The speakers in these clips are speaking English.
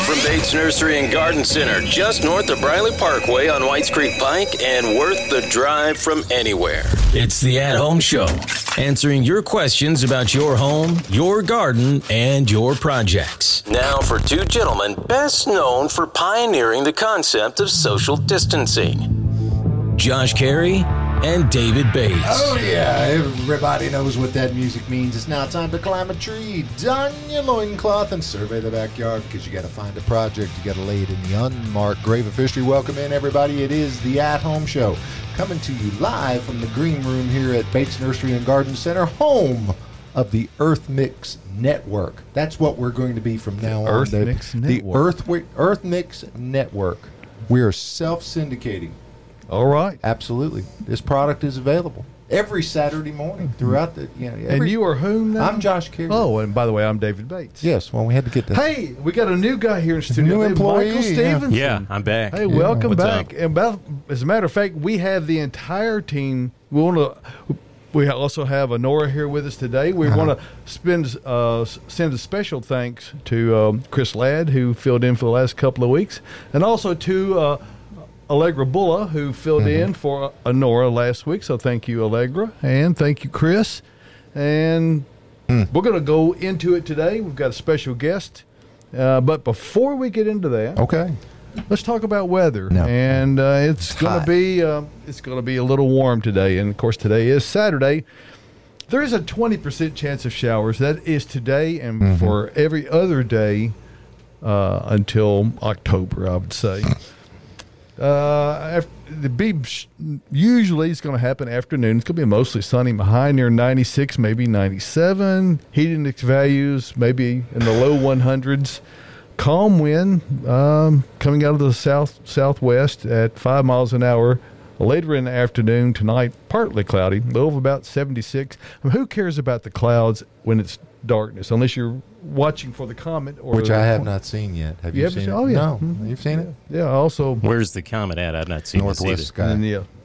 From Bates Nursery and Garden Center, just north of Briley Parkway on Whites Creek Pike and worth the drive from anywhere. It's the At Home Show, answering your questions about your home, your garden, and your projects. Now for two gentlemen best known for pioneering the concept of social distancing. Josh Carey and David Bates. Oh, yeah. Everybody knows what that music means. It's now time to climb a tree, don your loincloth, and survey the backyard because you got to find a project. You got to lay it in the unmarked grave of history. Welcome in, everybody. It is the At Home Show, coming to you live from the green room here at Bates Nursery and Garden Center, home of the Earth Mix Network. That's what we're going to be from now on. Earth Mix Network. The Earth Mix Network. We are self-syndicating. All right. Absolutely. This product is available every Saturday morning throughout the, and you are whom now? I'm Josh Carey. Oh, and by the way, I'm David Bates. Yes, well, we had to get that. Hey, we got a new guy here in studio. New employee. Michael Stevenson. Yeah, I'm back. Hey, welcome What's back. up? And as a matter of fact, we have the entire team. We also have Honora here with us today. We want to send a special thanks to Chris Ladd, who filled in for the last couple of weeks, and also to Allegra Bulla, who filled in for Honora last week. So thank you, Allegra, and thank you, Chris. And we're going to go into it today. We've got a special guest. But before we get into that, okay, let's talk about weather. No. And it's going to be a little warm today. And of course, today is Saturday. There is a 20% chance of showers. That is today and for every other day until October, I would say. Usually it's going to happen afternoon. It's going to be mostly sunny, high near 96, maybe 97. Heat index values maybe in the low 100s. Calm wind coming out of the southwest at 5 miles an hour. Later in the afternoon tonight, partly cloudy, low of about 76. Who cares about the clouds when it's darkness, unless you're watching for the comet, which I have not seen yet. Have you seen it? Oh, yeah. No, you've seen it? Yeah. Also, Where's the comet at? I've not seen Northwest it sky. and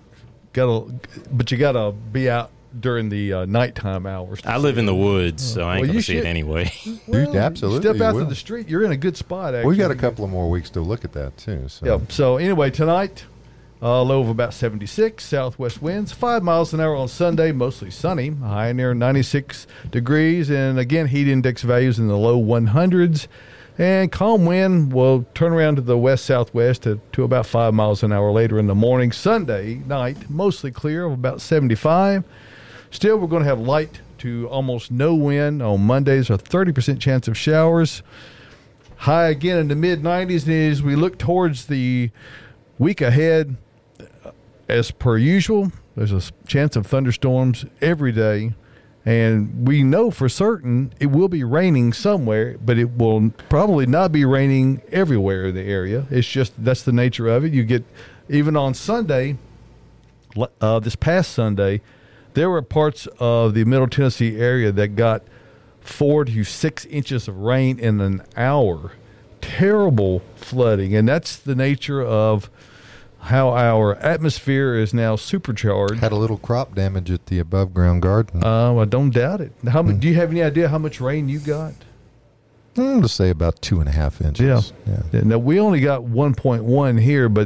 but you gotta be out during the nighttime hours. I live in the woods, so I ain't going to see it anyway. Absolutely, Step out you to will. the street. You're in a good spot. Actually, We've got a couple of more weeks to look at that too. So. Yep. So anyway, tonight, low of about 76, southwest winds, 5 miles an hour on Sunday, mostly sunny, high near 96 degrees, and again, heat index values in the low 100s. And calm wind will turn around to the west-southwest to about 5 miles an hour later in the morning. Sunday night, mostly clear of about 75. Still, we're going to have light to almost no wind. On Mondays, a 30% chance of showers. High again in the mid-90s. And as we look towards the week ahead, as per usual, there's a chance of thunderstorms every day. And we know for certain it will be raining somewhere, but it will probably not be raining everywhere in the area. It's just that's the nature of it. You get, even on Sunday, this past Sunday, there were parts of the Middle Tennessee area that got 4 to 6 inches of rain in an hour. Terrible flooding. And that's the nature of how our atmosphere is now supercharged. Had a little crop damage at the above ground garden. I don't doubt it. Do you have any idea how much rain you got? I'm going to say about 2.5 inches. Yeah. Now, we only got 1.1 here, but,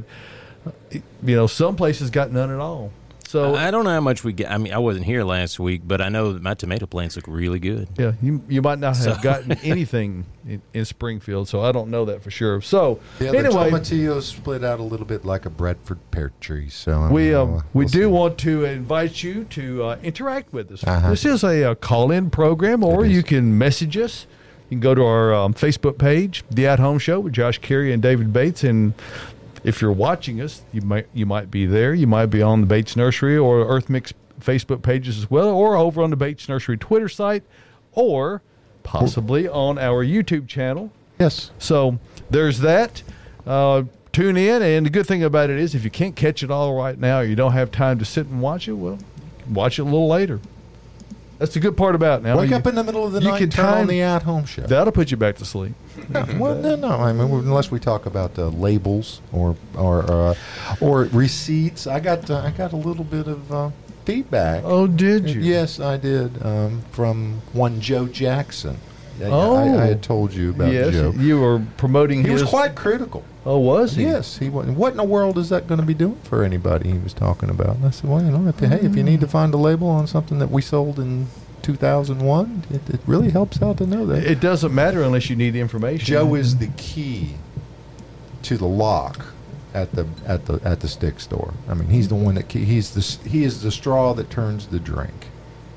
some places got none at all. So I don't know how much we get. I mean, I wasn't here last week, but I know that my tomato plants look really good. Yeah, you might not have gotten anything in Springfield, so I don't know that for sure. So the anyway, tomatillos split out a little bit like a Bradford pear tree. So we do want to invite you to interact with us. Uh-huh. This is a call-in program, or you can message us. You can go to our Facebook page, The At Home Show with Josh Carey and David Bates, and if you're watching us, you might be there. You might be on the Bates Nursery or Earth Mix Facebook pages as well, or over on the Bates Nursery Twitter site, or possibly on our YouTube channel. Yes. So there's that. Tune in, and the good thing about it is if you can't catch it all right now, or you don't have time to sit and watch it, well, watch it a little later. That's the good part about it. Now, Wake up in the middle of the night and turn on the At Home Show. That'll put you back to sleep. Well, no. I mean, unless we talk about labels or receipts. I got a little bit of feedback. Oh, did you? Yes, I did. From one Joe Jackson. I had told you about yes, Joe. you were promoting He his. was quite critical. Oh, was he? Yes, he was. What in the world is that going to be doing for anybody? He was talking about. And I said, well, hey, if you need to find a label on something that we sold in 2001, it really helps out to know that. It doesn't matter unless you need information. Joe is the key to the lock at the stick store. I mean, he's the one that he is the straw that turns the drink.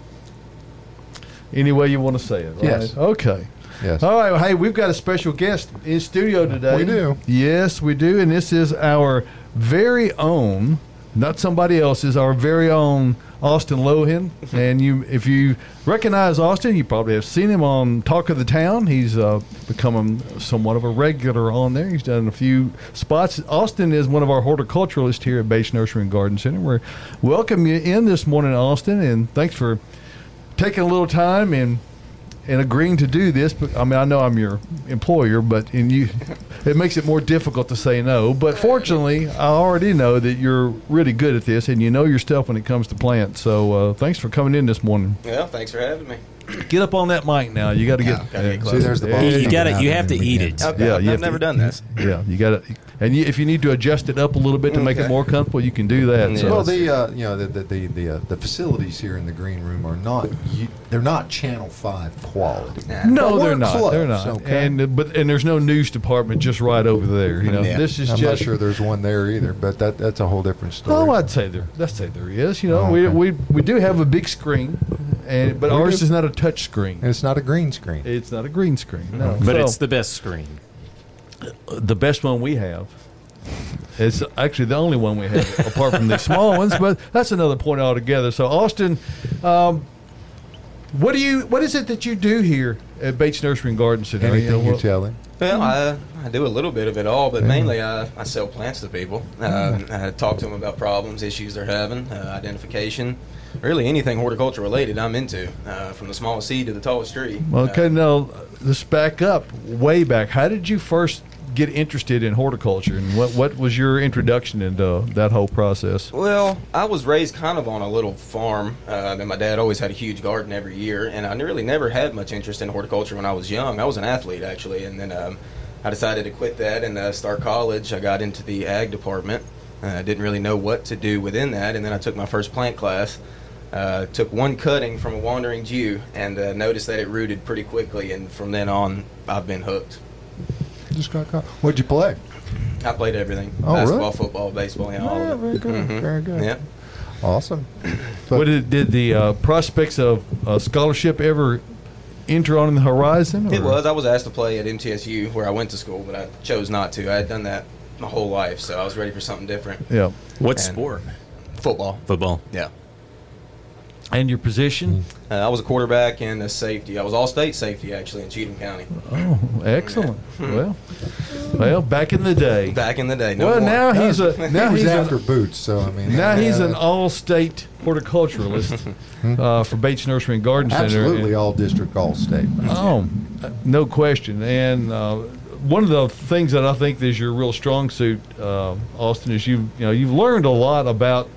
Any way you want to say it, right? Yes. Okay. Yes. All right. Well, hey, we've got a special guest in studio today. We do. Yes, we do. And this is our very own, not somebody else's, our very own Austin Lohan. And if you recognize Austin, you probably have seen him on Talk of the Town. He's become somewhat of a regular on there. He's done a few spots. Austin is one of our horticulturalists here at Bates Nursery and Garden Center. We're welcome you in this morning, Austin, and thanks for taking a little time and agreeing to do this. But I mean, I know I'm your employer, but it makes it more difficult to say no. But fortunately, I already know that you're really good at this, and you know your stuff when it comes to plants. So thanks for coming in this morning. Yeah, thanks for having me. Get up on that mic now. You got to get. gotta get close. See, there's the ball. You have to eat it. Okay, Yeah, you have I've never to- done this. Yeah, you got to. And if you need to adjust it up a little bit to make it Okay. more comfortable, you can do that. Yeah. So. Well, the facilities here in the green room are they're not Channel 5 quality. No, But they're we're not. close, They're not. okay? And there's no news department just right over there. You know, Yeah. this is I'm just. not sure there's one there either, but that's a whole different story. Oh, I'd say there is. You know, Oh, okay. we do have a big screen, but We ours do. is not a touch screen. And it's not a green screen. It's not a green screen. No, But So, it's the best screen. the best one we have. It's actually the only one we have, apart from the small ones. But that's another point altogether. So, Austin, what is it that you do here at Bates Nursery and Garden Center? Anything you what- tell him. Well, I do a little bit of it all, but mainly I sell plants to people. I talk to them about problems, issues they're having, identification. Really anything horticulture related I'm into, from the smallest seed to the tallest tree. Okay, now let's back up, way back. How did you first get interested in horticulture, and what was your introduction into that whole process? Well, I was raised kind of on a little farm, and my dad always had a huge garden every year, and I really never had much interest in horticulture when I was young. I was an athlete, actually, and then I decided to quit that and start college. I got into the ag department. I didn't really know what to do within that, and then I took my first plant class. Took one cutting from a wandering Jew and noticed that it rooted pretty quickly, and from then on, I've been hooked. Just got caught. What'd you play? I played everything. Oh, Basketball, really? football, baseball, all Yeah, of it. very good. Very good. Yeah. Awesome. What did the prospects of scholarship ever enter on the horizon? It or- was. I was asked to play at MTSU, where I went to school, but I chose not to. I had done that my whole life, so I was ready for something different. Yeah. What And- sport? Football. Football. Yeah. And your position? I was a quarterback and a safety. I was all-state safety, actually, in Cheatham County. Oh, excellent. Well, back in the day. Back in the day. No Well, more. now he's He was after an, Boots, so I mean. now he's an all-state horticulturalist for Bates Nursery and Garden Center. Absolutely And- all district, all state. Oh, no question. And one of the things that I think is your real strong suit, Austin, is you've learned a lot about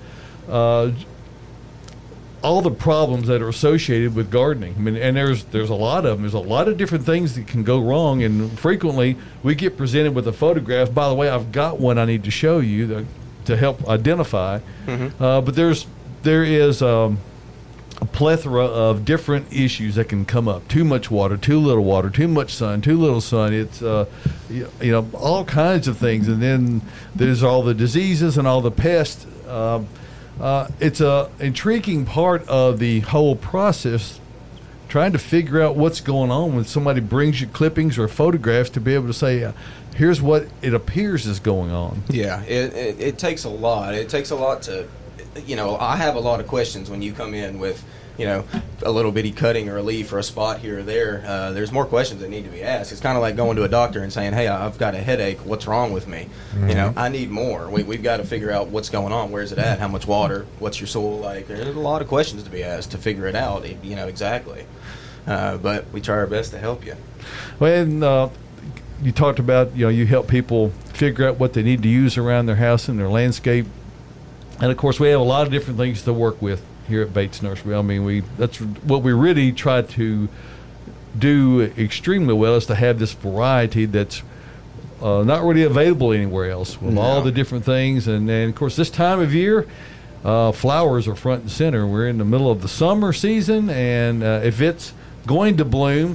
all the problems that are associated with gardening. I mean, and there's a lot of them. There's a lot of different things that can go wrong, and frequently we get presented with a photograph. By the way, I've got one I need to show you to help identify. But there is a plethora of different issues that can come up. Too much water, too little water, too much sun, too little sun. It's all kinds of things, and then there's all the diseases and all the pests. It's a intriguing part of the whole process, trying to figure out what's going on when somebody brings you clippings or photographs to be able to say, here's what it appears is going on. Yeah, it takes a lot. It takes a lot to, I have a lot of questions when you come in with, a little bitty cutting or a leaf or a spot here or there. There's more questions that need to be asked. It's kind of like going to a doctor and saying, hey, I've got a headache. What's wrong with me? I need more. We've got to figure out what's going on. Where's it at? How much water? What's your soil like? There's a lot of questions to be asked to figure it out, exactly. But we try our best to help you. Well, and you talked about, you help people figure out what they need to use around their house and their landscape. And, of course, we have a lot of different things to work with here at Bates Nursery. I mean, that's what we really try to do extremely well is to have this variety that's not really available anywhere else with all the different things. And of course, this time of year, flowers are front and center. We're in the middle of the summer season, and if it's going to bloom,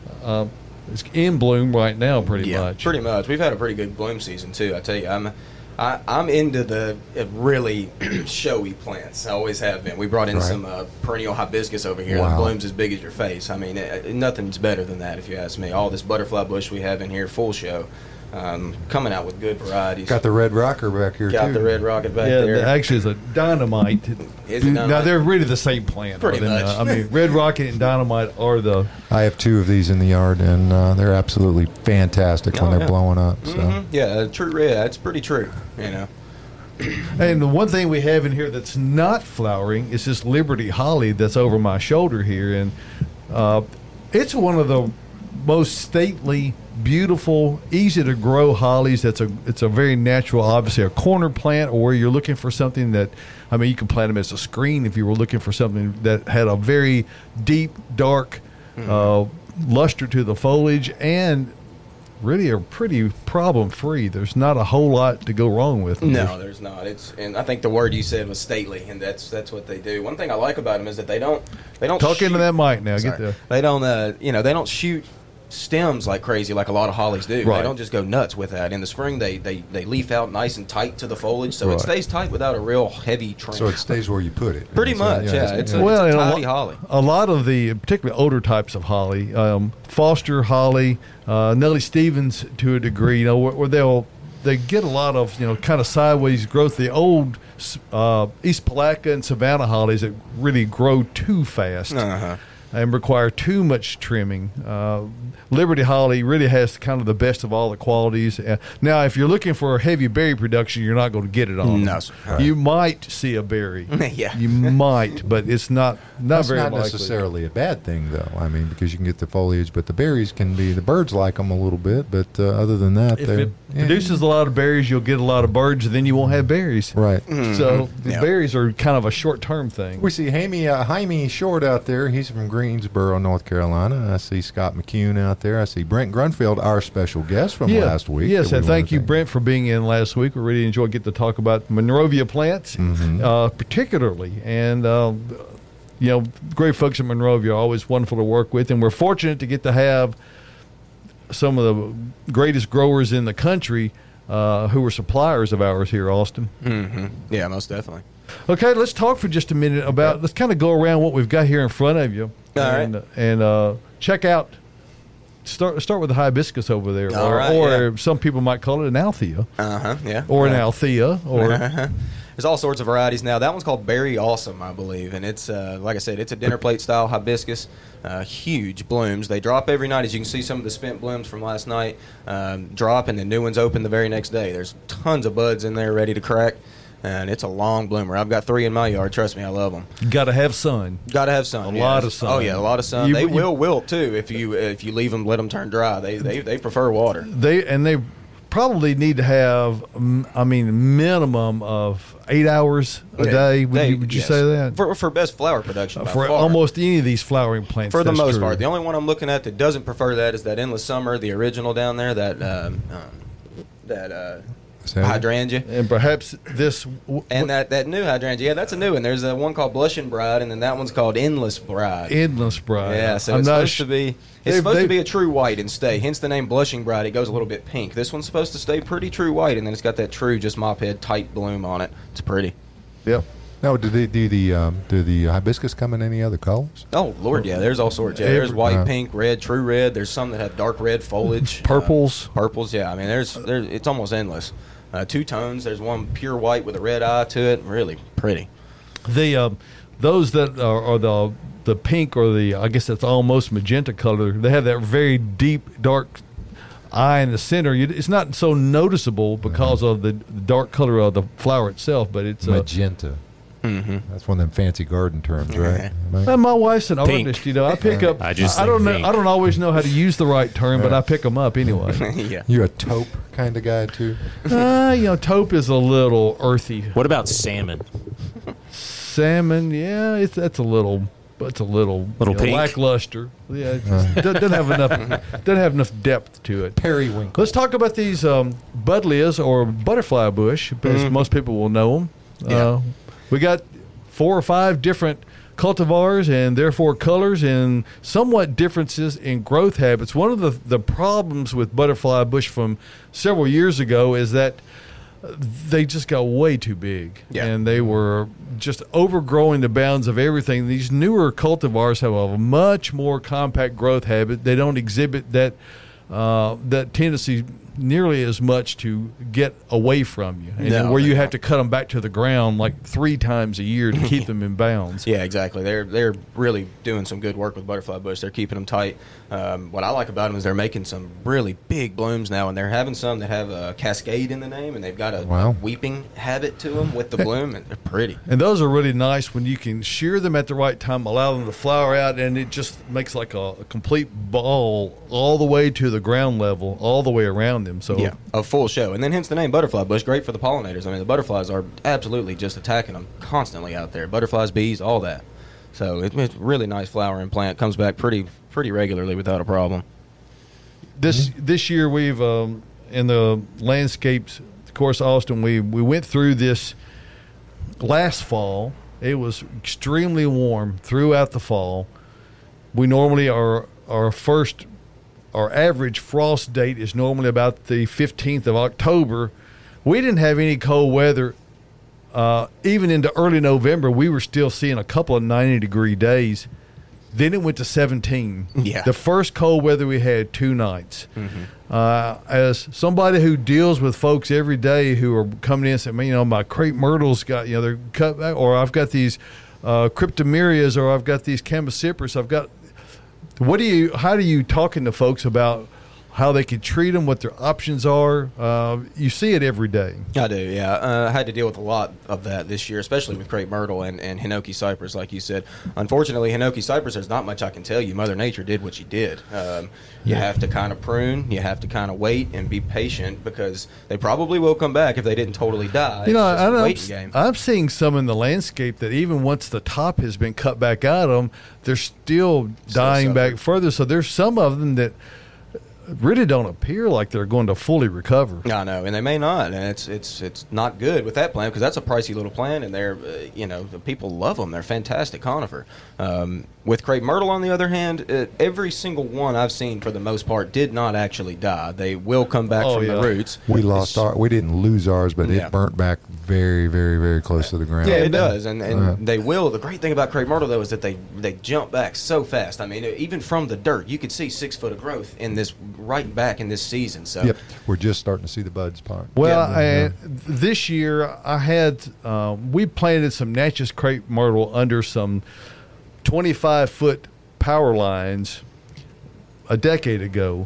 it's in bloom right now pretty much. Pretty much. We've had a pretty good bloom season, too. I tell you, I'm into the really showy plants. I always have been. We brought in some perennial hibiscus over here that blooms as big as your face. I mean, nothing's better than that, if you ask me. All this butterfly bush we have in here, full show. Coming out with good varieties. Got the red rocker back here, Got too. the red rocket back there. Yeah, actually, it's a dynamite. Is it dynamite? Now, they're really the same plant. Pretty much. I mean, red rocket and dynamite are the... I have 2 of these in the yard, and they're absolutely fantastic when they're blowing up. So. Yeah, true red. That's pretty true, you know. And the one thing we have in here that's not flowering is this Liberty Holly that's over my shoulder here. And it's one of the most stately, beautiful, easy to grow hollies. It's a very natural, obviously a corner plant, or you're looking for something that, I mean, you can plant them as a screen if you were looking for something that had a very deep, dark luster to the foliage, and really are pretty problem free. There's not a whole lot to go wrong with them. No, there's not. And I think the word you said was stately, and that's what they do. One thing I like about them is that they don't talk shoot. into that mic now. Sorry. Get the They don't they don't shoot stems like crazy like a lot of hollies do. Right. They don't just go nuts with that. In the spring, they leaf out nice and tight to the foliage, so it stays tight without a real heavy trim. So it stays where you put it. Pretty much, yeah. It's a tidy holly. A lot of the, particularly older types of holly, Foster holly, Nellie Stevens to a degree, where they get a lot of kind of sideways growth. The old East Palatka and Savannah hollies that really grow too fast. And require too much trimming. Liberty Holly really has kind of the best of all the qualities. Now, if you're looking for heavy berry production, you're not going to get it on. No, sir. You might see a berry. Yeah. You might, but it's not That's very not likely. necessarily a bad thing, though. I mean, because you can get the foliage, but the berries can be, the birds like them a little bit, but other than that, If it produces a lot of berries, you'll get a lot of birds, and then you won't have berries. Right. So the berries are kind of a short-term thing. We see Jaime Short out there. He's from Greensboro, North Carolina. I see Scott McCune out there. I see Brent Grunfeld, our special guest from last week. Yes, and thank you, Brent, for being in last week. We really enjoyed getting to talk about Monrovia plants, particularly. And, great folks in Monrovia are always wonderful to work with. And we're fortunate to get to have some of the greatest growers in the country who were suppliers of ours here, Austin. Yeah, most definitely. Okay, let's talk for just a minute about, let's kind of go around what we've got here in front of you. And check out, start with the hibiscus over there. Or some people might call it an althea. Or an althea. Or there's all sorts of varieties now. That one's called Berry Awesome, I believe. And it's, like I said, it's a dinner plate style hibiscus. Huge blooms. They drop every night. As you can see, some of the spent blooms from last night drop, and the new ones open the very next day. There's tons of buds in there ready to crack. And it's a long bloomer. I've got 3 in my yard. Trust me, I love them. You got to have sun. Got to have sun. A lot of sun. Oh yeah, a lot of sun. They will wilt too if you leave them, let them turn dry. They prefer water. They probably need to have, minimum of 8 hours a day. Would you say that for best flower production by for far. almost any of these flowering plants? For the most true. part, the only one I'm looking at that doesn't prefer that is that Endless Summer, the original down there. That hydrangea, and perhaps this and that new hydrangea. Yeah, that's a new one. There's one called Blushing Bride, and then that one's called Endless Bride. Endless Bride. Yeah, so it's supposed to be a true white and stay. Hence the name Blushing Bride. It goes a little bit pink. This one's supposed to stay pretty true white, and then it's got that true just mop head tight bloom on it. It's pretty. Yeah. Now, do the hibiscus come in any other colors? Oh Lord, yeah. There's all sorts. Yeah, there's white, pink, red, true red. There's some that have dark red foliage. Purples. Purples. Yeah. I mean, there's it's almost endless. 2 tones. There's one pure white with a red eye to it. Really pretty. Those that are the pink or the, I guess that's almost magenta color. They have that very deep dark eye in the center. It's not so noticeable because of the dark color of the flower itself, but it's magenta. That's one of them fancy garden terms, right? And my wife's an artist, I pick up. I don't know. I don't always know how to use the right term, but I pick them up anyway. Yeah. You're a taupe kind of guy too. Taupe is a little earthy. What about salmon? Salmon, yeah, that's a little. but it's a little Pink. lackluster. Yeah, it just doesn't have enough depth to it. Periwinkle. Let's talk about these buddleias or butterfly bush, because most people will know them. Yeah. We got 4 or 5 different cultivars and therefore colors and somewhat differences in growth habits. One of the problems with butterfly bush from several years ago is that they just got way too big, and they were just overgrowing the bounds of everything. These newer cultivars have a much more compact growth habit. They don't exhibit that tendency nearly as much to get away from you, and where you have to cut them back to the ground like 3 times a year to keep them in bounds. Yeah, exactly. They're really doing some good work with butterfly bush. They're keeping them tight. What I like about them is they're making some really big blooms now, and they're having some that have a cascade in the name, and they've got a weeping habit to them with the bloom, and they're pretty. And those are really nice when you can shear them at the right time, allow them to flower out, and it just makes like a complete ball all the way to the ground level, all the way around them. So yeah, a full show. And then hence the name butterfly bush, great for the pollinators. I mean, the butterflies are absolutely just attacking them constantly out there. Butterflies, bees, all that. So it's a really nice flowering plant. Comes back pretty regularly without a problem. This year we've in the landscapes, of course, Austin, we went through this last fall. It was extremely warm throughout the fall. We normally our average frost date is normally about the 15th of October. We didn't have any cold weather. Even into early November, we were still seeing a couple of 90-degree days. Then it went to 17. Yeah. The first cold weather we had 2 nights. As somebody who deals with folks every day who are coming in and saying, my crepe myrtles got, they're cut back, or I've got these cryptomerias, or I've got these chamaecyparis, how do you talking to folks about how they can treat them, what their options are? You see it every day. I do, yeah. I had to deal with a lot of that this year, especially with crepe myrtle and Hinoki cypress, like you said. Unfortunately, Hinoki cypress, there's not much I can tell you. Mother Nature did what she did. You have to kind of prune. You have to kind of wait and be patient, because they probably will come back if they didn't totally die. I'm seeing some in the landscape that even once the top has been cut back out of them, they're still dying back further. So there's some of them that really don't appear like they're going to fully recover. I know, and they may not, and it's not good with that plant, because that's a pricey little plant, and they're the people love them. They're fantastic conifer. With crepe myrtle, on the other hand, every single one I've seen for the most part did not actually die. They will come back from the roots. We didn't lose ours, but it burnt back very, very, very close to the ground. Yeah, it does, and they will. The great thing about crepe myrtle, though, is that they jump back so fast. I mean, even from the dirt, you could see 6 foot of growth in this right back in this season. So we're just starting to see the buds part. Well, this year I had we planted some Natchez crepe myrtle under some 25-foot power lines a decade ago.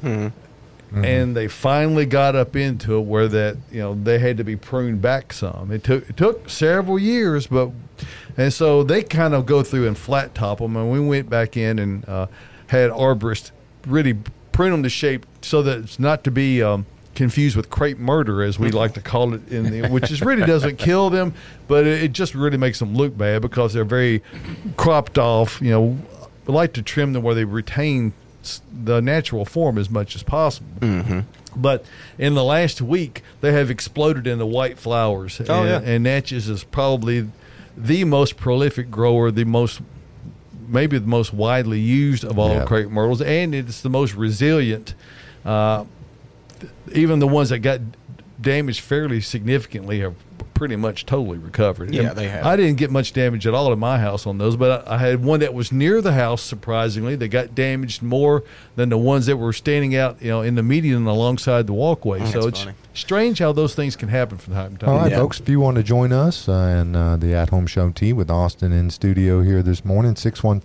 And they finally got up into it where that they had to be pruned back some. It took several years, and so they kind of go through and flat top them. And we went back in and had arborists really prune them to shape so that it's not to be confused with crepe murder, as we like to call it, which really doesn't kill them, but it just really makes them look bad because they're very cropped off. We like to trim them where they retain the natural form as much as possible. But in the last week, they have exploded into white flowers. And Natchez is probably the most prolific grower, maybe the most widely used of all crepe myrtles, and it's the most resilient. Even the ones that got damaged fairly significantly have pretty much totally recovered. Yeah, they have. I didn't get much damage at all in my house on those, but I had one that was near the house, surprisingly. They got damaged more than the ones that were standing out, in the median alongside the walkway. So it's strange how those things can happen from time to time. All right, folks, if you want to join us and the At Home Show tea with Austin in studio here this morning,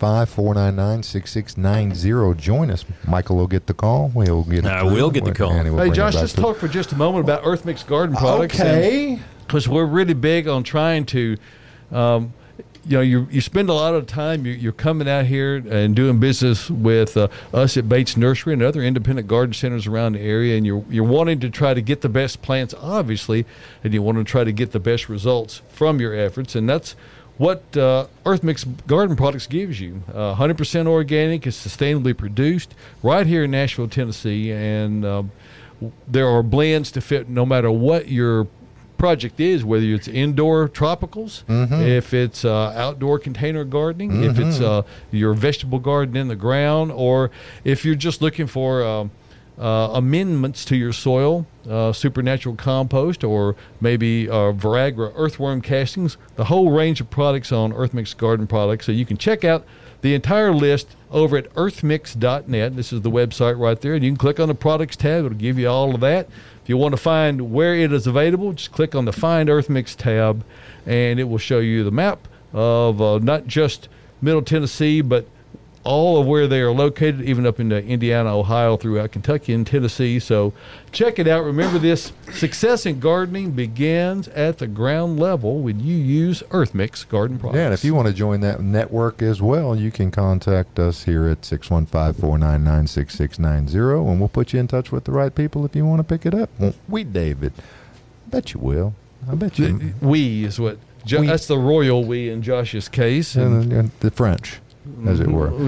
615-499-6690. Join us. Michael will get the call. We'll get the call. Hey, Josh, let's talk for just a moment about Earth Mix Garden Products. Okay. Because we're really big on trying to, you spend a lot of time, you're coming out here and doing business with us at Bates Nursery and other independent garden centers around the area, and you're wanting to try to get the best plants, obviously, and you want to try to get the best results from your efforts, and that's what Earth Mix Garden Products gives you. 100% organic, it's sustainably produced right here in Nashville, Tennessee, and there are blends to fit no matter what your project is, whether it's indoor tropicals, if it's outdoor container gardening, if it's your vegetable garden in the ground, or if you're just looking for amendments to your soil, supernatural compost, or maybe Viagra earthworm castings, the whole range of products on Earth Mix Garden Products. So you can check out the entire list over at earthmix.net. This is the website right there, and you can click on the products tab. It'll give you all of that. If you want to find where it is available, just click on the Find Earth Mix tab, and it will show you the map of not just Middle Tennessee, but all of where they are located, even up into Indiana, Ohio, throughout Kentucky and Tennessee. So check it out. Remember, this success in gardening begins at the ground level when you use Earth Mix Garden Products. Yeah, and if you want to join that network as well, you can contact us here at 615-499-6690, and we'll put you in touch with the right people if you want to pick it up. Won't we, David? I bet you will. I bet you. We is what, that's the royal we in Josh's case. And the French, as it were.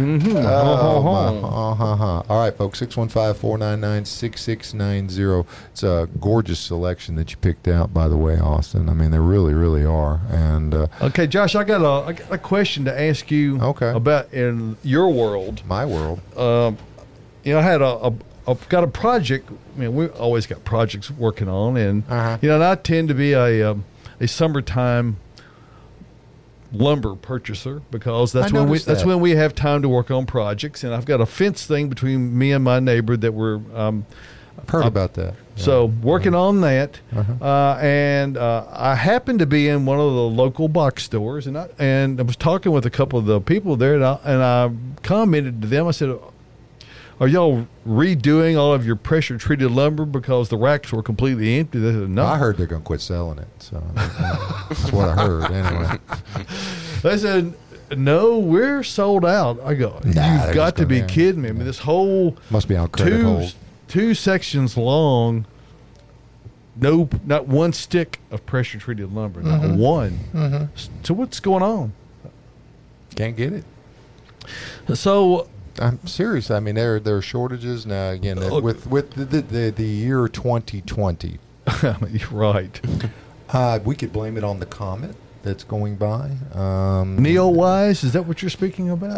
All right, folks, 615-499-6690. It's a gorgeous selection that you picked out, by the way, Austin. I mean, they really, really are. And okay, Josh, I got a question to ask you about in your world. My world. I had I've got a project. I mean, we always got projects working on, and and I tend to be a summertime lumber purchaser, because that's when we have time to work on projects. And I've got a fence thing between me and my neighbor that we're I've heard about that. Yeah. So working on that, and I happened to be in one of the local box stores, and I was talking with a couple of the people there, and I commented to them. I said, "Are y'all redoing all of your pressure-treated lumber because the racks were completely empty?" They said, "No." I heard they're going to quit selling it, so that's what I heard anyway. They said, "No, we're sold out." I go, "You've got to be kidding me." I mean, this whole must be on credit hold. 2 sections long, not one stick of pressure-treated lumber, not one. So what's going on? Can't get it. So I'm serious. I mean, there are shortages now. Again, with the year 2020. Right. We could blame it on the comet that's going by. Neowise, is that what you're speaking about?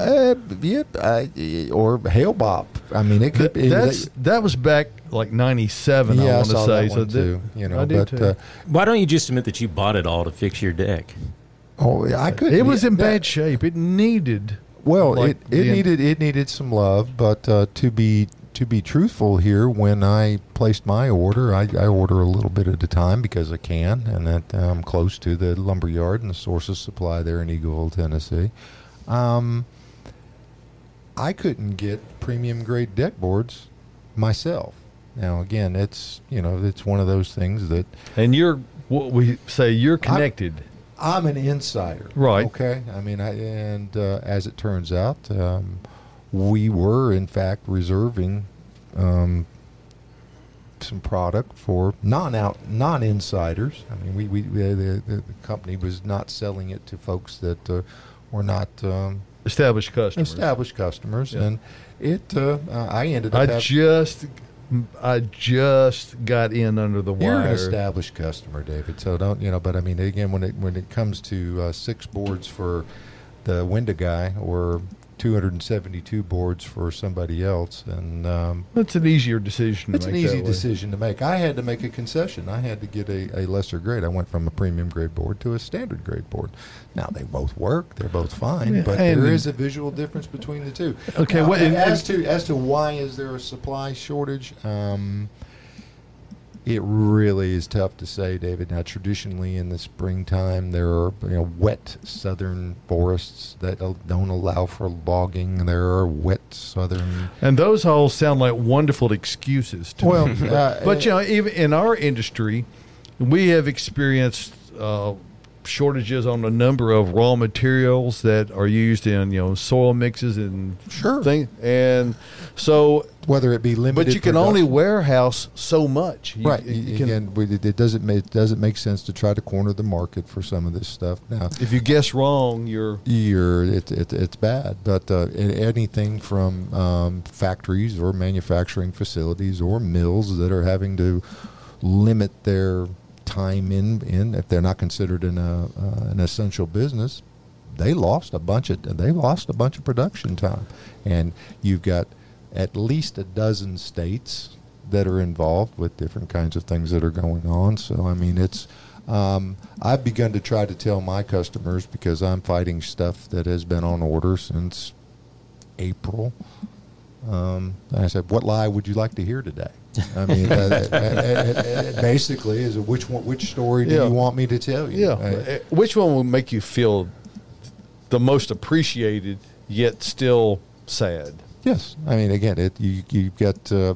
Or Hale-Bopp. I mean, it could. That was back like 97. Yeah, I want to say. That one too. I did too. Why don't you just admit that you bought it all to fix your deck? Oh, I could. It was in bad shape. It needed. Well, it needed some love, but to be truthful here, when I placed my order, I order a little bit at a time because I can, and that I'm close to the lumber yard and the source of supply there in Eagleville, Tennessee. I couldn't get premium grade deck boards myself. Now, again, it's one of those things that. And you're connected. I'm an insider, right? Okay, I mean, as it turns out, we were in fact reserving some product for non-insiders. I mean, the company was not selling it to folks that were not established customers. Yeah. And it I ended up. I just got in under the wire. You're an established customer, David. So don't But I mean, again, when it comes to 6 boards for the window guy or 272 boards for somebody else, and that's an easier decision. It's an easy decision to make. I had to make a concession. I had to get a lesser grade. I went from a premium grade board to a standard grade board. Now they both work; they're both fine, but there is a visual difference between the two. Okay, now, as to why is there a supply shortage? It really is tough to say, David. Now, traditionally in the springtime, there are wet southern forests that don't allow for logging. There are wet southern, and those all sound like wonderful excuses to me. But even in our industry, we have experienced shortages on a number of raw materials that are used in soil mixes and things, and so whether it be limited, but you can only warehouse so much, right? It doesn't make sense to try to corner the market for some of this stuff. Now, if you guess wrong, it's bad. But anything from factories or manufacturing facilities or mills that are having to limit their time in if they're not considered an essential business, they lost a bunch of production time. And you've got at least a dozen states that are involved with different kinds of things that are going on. So I mean, it's I've begun to try to tell my customers, because I'm fighting stuff that has been on order since April. I said, what lie would you like to hear today? I mean, basically, is which story do you want me to tell you? Yeah. Which one will make you feel the most appreciated, yet still sad? Yes. I mean, again, you've got a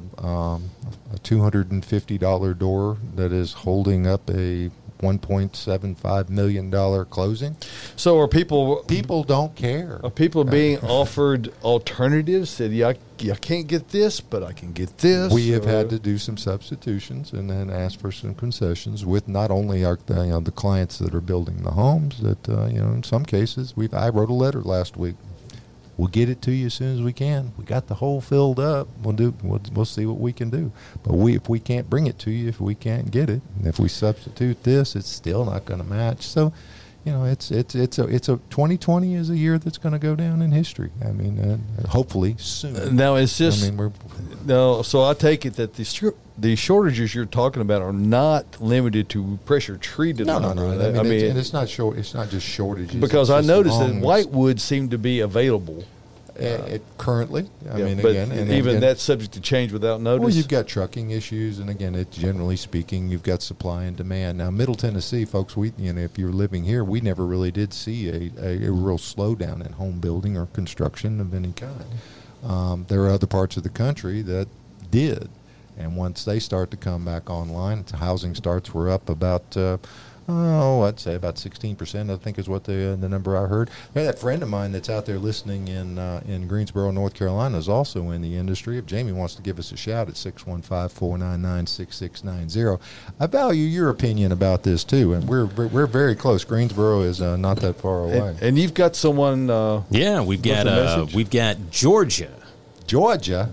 $250 door that is holding up a $1.75 million closing. So are people don't care? Are people being offered alternatives? That I can't get this, but I can get this. We have had to do some substitutions and then ask for some concessions with not only the clients that are building the homes. That in some cases I wrote a letter last week. We'll get it to you as soon as we can. We got the hole filled up. We'll see what we can do. But if we can't bring it to you, if we can't get it, and if we substitute this, it's still not going to match. So, it's a 2020 is a year that's going to go down in history. I mean, hopefully soon. Now is this? So I take it that the shortages you're talking about are not limited to pressure treated. No. I mean, it's not short. It's not just shortages. Because I noticed that whitewood seemed to be available currently. I mean, but again, and even that's subject to change without notice. Well, you've got trucking issues, and again, generally speaking, you've got supply and demand. Now, Middle Tennessee, folks, if you're living here, we never really did see a real slowdown in home building or construction of any kind. There are other parts of the country that did. And once they start to come back online, housing starts were up about, I'd say about 16%, I think is what the number I heard. That friend of mine that's out there listening in Greensboro, North Carolina, is also in the industry. If Jamie wants to give us a shout at 615-499-6690. I value your opinion about this, too. And we're very close. Greensboro is not that far away. And you've got someone... we've got Georgia. Georgia?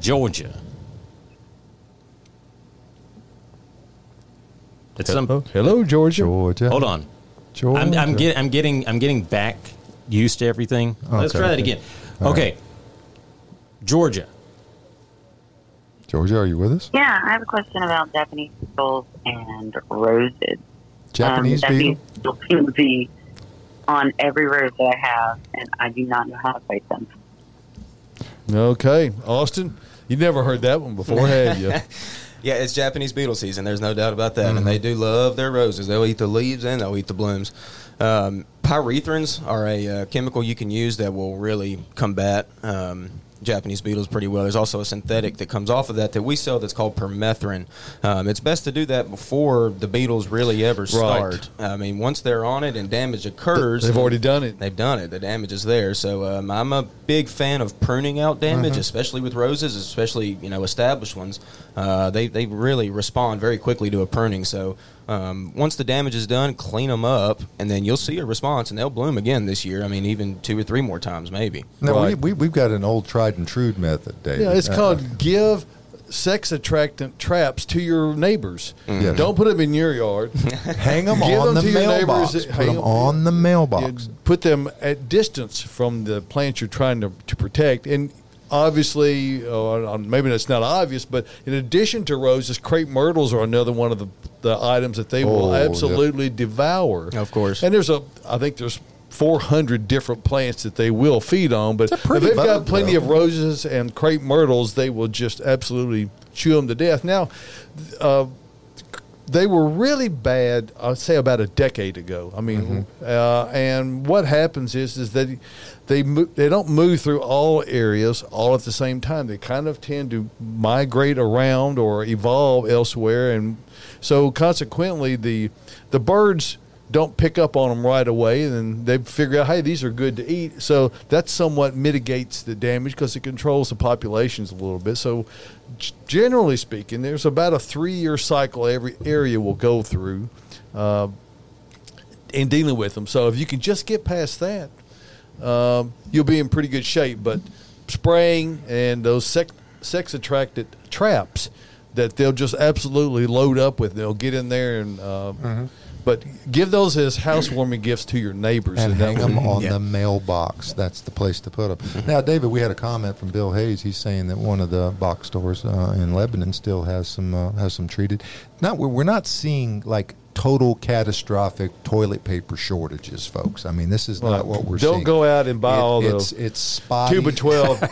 Hello, Georgia. Hold on. Georgia. I'm getting back used to everything. Okay. Let's try that again. Okay. Right. Georgia, are you with us? Yeah, I have a question about Japanese beetles and roses. Japanese beetles seem to be on every rose that I have, and I do not know how to fight them. Okay, Austin, you never heard that one before, have you? Yeah, it's Japanese beetle season. There's no doubt about that. Mm-hmm. And they do love their roses. They'll eat the leaves and they'll eat the blooms. Pyrethrins are a chemical you can use that will really combat Japanese beetles pretty well. There's also a synthetic that comes off of that we sell that's called permethrin. It's best to do that before the beetles really ever start. Right. I mean, once they're on it and damage occurs... They've already done it. They've done it. The damage is there. So I'm a big fan of pruning out damage, especially with roses, especially established ones. They really respond very quickly to a pruning. So once the damage is done, clean them up, and then you'll see a response, and they'll bloom again this year. I mean, even 2 or 3 more times, maybe. Now, we've got an old tried and true method, David. Yeah, it's called give sex attractant traps to your neighbors. Mm-hmm. Don't put them in your yard. Hang them on the mailbox. Put them on the mailbox. Put them at distance from the plants you're trying to protect. And obviously, maybe that's not obvious, but in addition to roses, crepe myrtles are another one of the items that they will absolutely devour. Of course. And I think there's 400 different plants that they will feed on, but if they've got plenty of roses and crepe myrtles, they will just absolutely chew them to death. Now, they were really bad, I'd say, about a decade ago. I mean, and what happens is that they don't move through all areas all at the same time. They kind of tend to migrate around or evolve elsewhere, and so consequently, the birds don't pick up on them right away, and then they figure out, hey, these are good to eat. So that somewhat mitigates the damage because it controls the populations a little bit. So generally speaking, there's about a 3-year cycle every area will go through in dealing with them. So if you can just get past that, you'll be in pretty good shape. But spraying and those sex-attracted traps that they'll just absolutely load up with, they'll get in there and but give those as housewarming gifts to your neighbors. And hang them on the mailbox. That's the place to put them. Now, David, we had a comment from Bill Hayes. He's saying that one of the box stores in Lebanon still has some treated. We're not seeing like total catastrophic toilet paper shortages, folks. I mean, this is not what we're seeing. Don't go out and buy all it's spotty. 2 by 12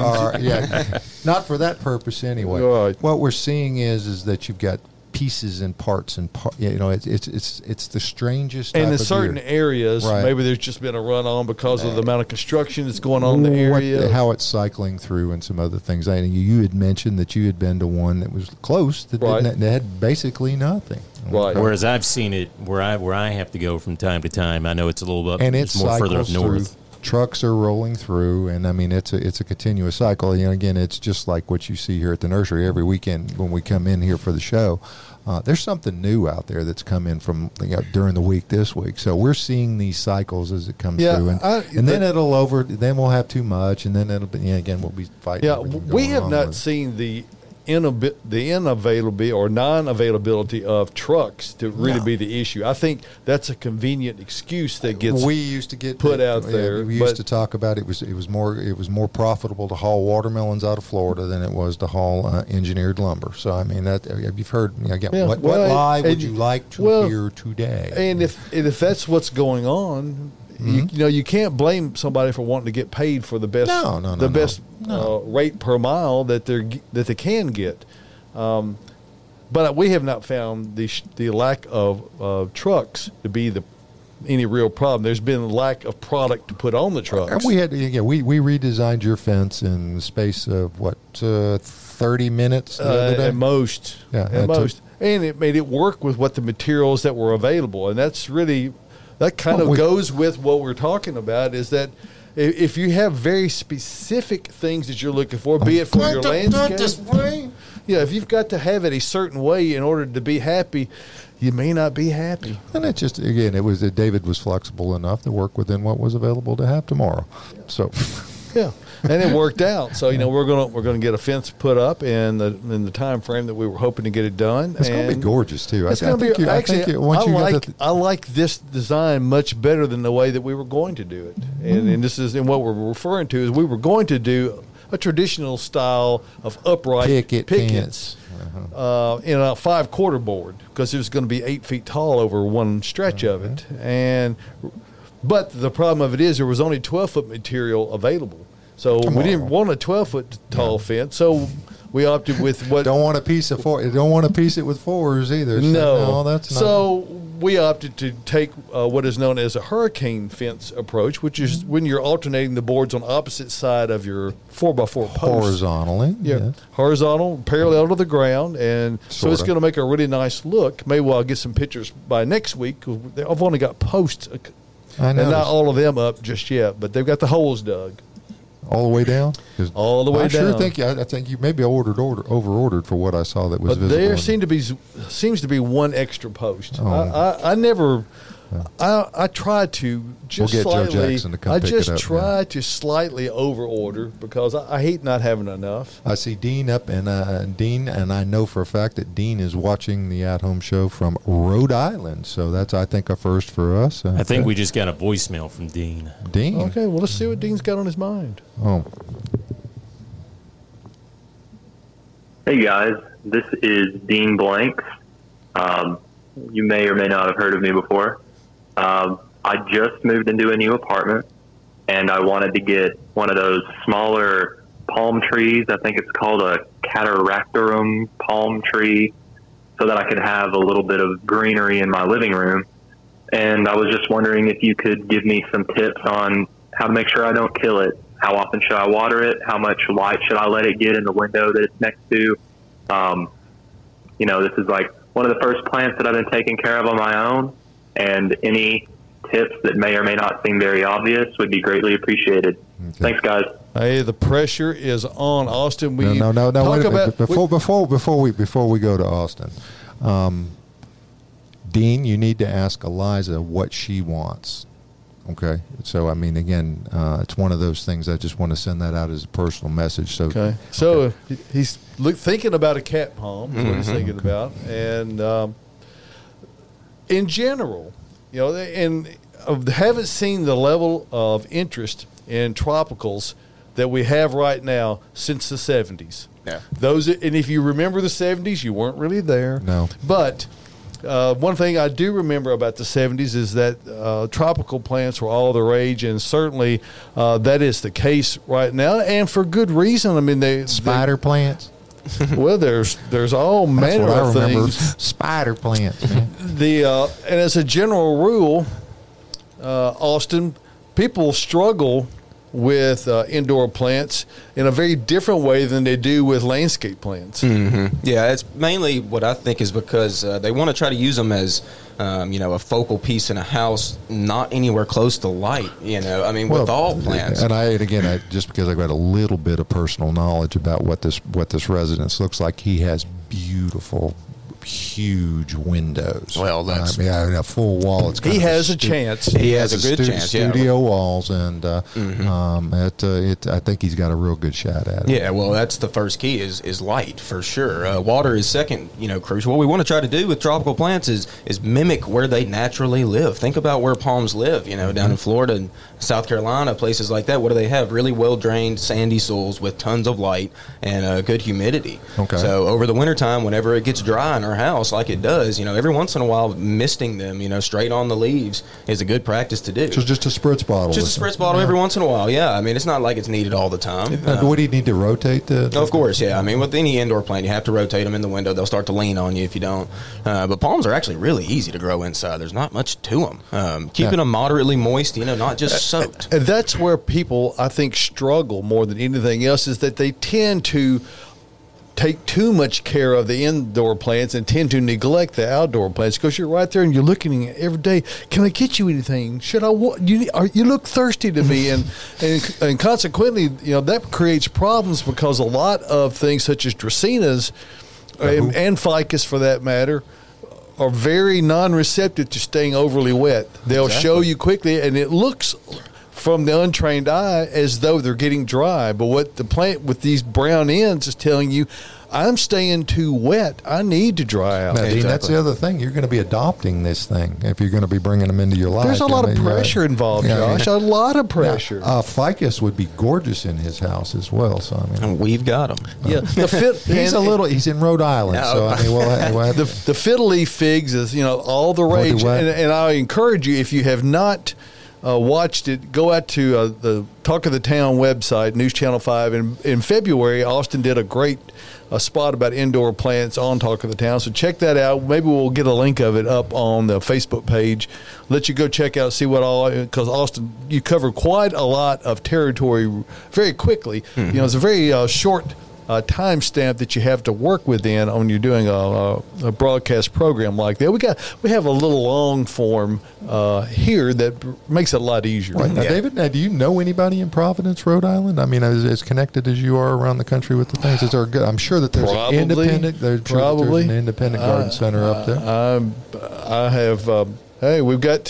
tins. Not for that purpose anyway. Right. What we're seeing is that you've got pieces and parts and it's the strangest. And type in of certain year. areas, Right. maybe there's just been a run on because of the amount of construction that's going on in the area. How it's cycling through and some other things. I mean, you had mentioned that you had been to one that was close that that had basically nothing. Right. Whereas I've seen it where I have to go from time to time. I know it's a little up, And it's more further up cycles north. through. Trucks are rolling through, and I mean it's a continuous cycle. Again, it's just like what you see here at the nursery every weekend when we come in here for the show. There's something new out there that's come in from during the week this week. So we're seeing these cycles as it comes through, and then then we'll have too much, and then it'll be again we'll be fighting. Yeah, we have not seen the unavailability or non-availability of trucks to really be the issue. I think that's a convenient excuse that gets we used to get put out there. We used to talk about it was more profitable to haul watermelons out of Florida than it was to haul engineered lumber. So I mean that you've heard again. What lie would you like to hear today? And if that's what's going on. You can't blame somebody for wanting to get paid for the best best rate per mile that they can get, but we have not found the lack of trucks to be any real problem. There's been a lack of product to put on the trucks. And we redesigned your fence in the space of 30 minutes at most. Yeah, at most, and it made it work with what the materials that were available, and that's really. That kind of goes with what we're talking about is that if you have very specific things that you're looking for, be it for your landscape. Yeah, if you've got to have it a certain way in order to be happy, you may not be happy. And it just, again, David was flexible enough to work within what was available to have tomorrow. So, yeah. And it worked out. So we're gonna get a fence put up in the time frame that we were hoping to get it done. It's gonna be gorgeous too. I like this design much better than the way that we were going to do it. And this is what we're referring to is we were going to do a traditional style of upright pickets in a 5/4 board because it was going to be 8 feet tall over one stretch of it. But the problem of it is there was only 12-foot material available. So we didn't want a 12-foot tall fence, so we opted with what. Don't want to piece it with fours either. No, that's not. So we opted to take what is known as a hurricane fence approach, which is when you're alternating the boards on opposite side of your 4x4 post. Horizontally. Yeah, horizontal, parallel to the ground, and so it's going to make a really nice look. Maybe I'll get some pictures by next week. I've only got posts, and not all of them up just yet, but they've got the holes dug. All the way down? All the way down. I think you maybe over-ordered for what I saw that was visible. There seems to be one extra post. I try to just we'll get slightly. Joe Jackson to come pick it up, try to slightly over-order because I hate not having enough. I see Dean up, and Dean, and I know for a fact that Dean is watching the at-home show from Rhode Island. So that's, I think, a first for us. I think we just got a voicemail from Dean. Dean. Okay, well, let's see what Dean's got on his mind. Oh. Hey guys, this is Dean Blanks. You may or may not have heard of me before. I just moved into a new apartment, and I wanted to get one of those smaller palm trees. I think it's called a Cataractarum palm tree, so that I could have a little bit of greenery in my living room. And I was just wondering if you could give me some tips on how to make sure I don't kill it. How often should I water it? How much light should I let it get in the window that it's next to? This is like one of the first plants that I've been taking care of on my own. and any tips that may or may not seem very obvious would be greatly appreciated. Okay. Thanks, guys. Hey, the pressure is on, Austin. We no. Wait a minute. Before we go to Austin, Dean, you need to ask Eliza what she wants. Okay, so I mean, again, it's one of those things. I just want to send that out as a personal message. So, he's thinking about a cat palm. Is what he's thinking about, and in general, you know, and haven't seen the level of interest in tropicals that we have right now since the 70s. Yeah, and if you remember the 70s, you weren't really there. No, but. One thing I do remember about the 70s is that tropical plants were all the rage, and certainly that is the case right now, and for good reason. I mean, spider plants. Well, there's all manner of things. Spider plants. Man. And as a general rule, Austin, people struggle with indoor plants in a very different way than they do with landscape plants. Mm-hmm. Yeah, it's mainly what I think is because they want to try to use them as, a focal piece in a house, not anywhere close to light. I mean, with all plants. And I just because I've got a little bit of personal knowledge about what this residence looks like, he has beautiful, huge windows. Well, that's a full wall. It's he has a chance. He has a good chance. Studio walls, and I think he's got a real good shot at it. Yeah, well, that's the first key is light for sure. Water is second. Crucial. What we want to try to do with tropical plants is mimic where they naturally live. Think about where palms live. Down in Florida and South Carolina, places like that. What do they have? Really well drained, sandy soils with tons of light and good humidity. Okay. So over the wintertime, whenever it gets dry in our house like it does, every once in a while misting them, straight on the leaves is a good practice to do. So just a spritz bottle. Just a spritz bottle every once in a while, yeah. I mean, it's not like it's needed all the time. What do you need to rotate? Of course, yeah. I mean, with any indoor plant, you have to rotate them in the window. They'll start to lean on you if you don't. But palms are actually really easy to grow inside. There's not much to them. Keeping them moderately moist, not just soaked. And that's where people, I think, struggle more than anything else, is that they tend to take too much care of the indoor plants and tend to neglect the outdoor plants, because you're right there and you're looking at it every day. Can I get you anything? Should I? You look thirsty to me, and consequently, that creates problems, because a lot of things such as dracaenas and ficus, for that matter, are very non-receptive to staying overly wet. They'll show you quickly, and it looks from the untrained eye as though they're getting dry. But what the plant with these brown ends is telling you, I'm staying too wet. I need to dry out. Now, Dean, that's the other thing. You're going to be adopting this thing if you're going to be bringing them into your life. There's a lot of pressure involved, Josh. A lot of pressure. Ficus would be gorgeous in his house as well. So and we've got him. Yeah, he's in Rhode Island. So I mean, the fiddle leaf figs is all the rage. And I encourage you, if you have not watched it, go out to the Talk of the Town website, News Channel 5. And in February, Austin did a great spot about indoor plants on Talk of the Town. So check that out. Maybe we'll get a link of it up on the Facebook page. Let you go check out, see what all, because Austin, you cover quite a lot of territory very quickly. Mm-hmm. It's a very short time stamp that you have to work within when you're doing a broadcast program like that. We have a little long form here that makes it a lot easier. Right. Now, David, do you know anybody in Providence, Rhode Island? I mean, as connected as you are around the country with the things, is there I'm sure that there's an independent. There's an independent garden center up there. I have. Hey, we've got.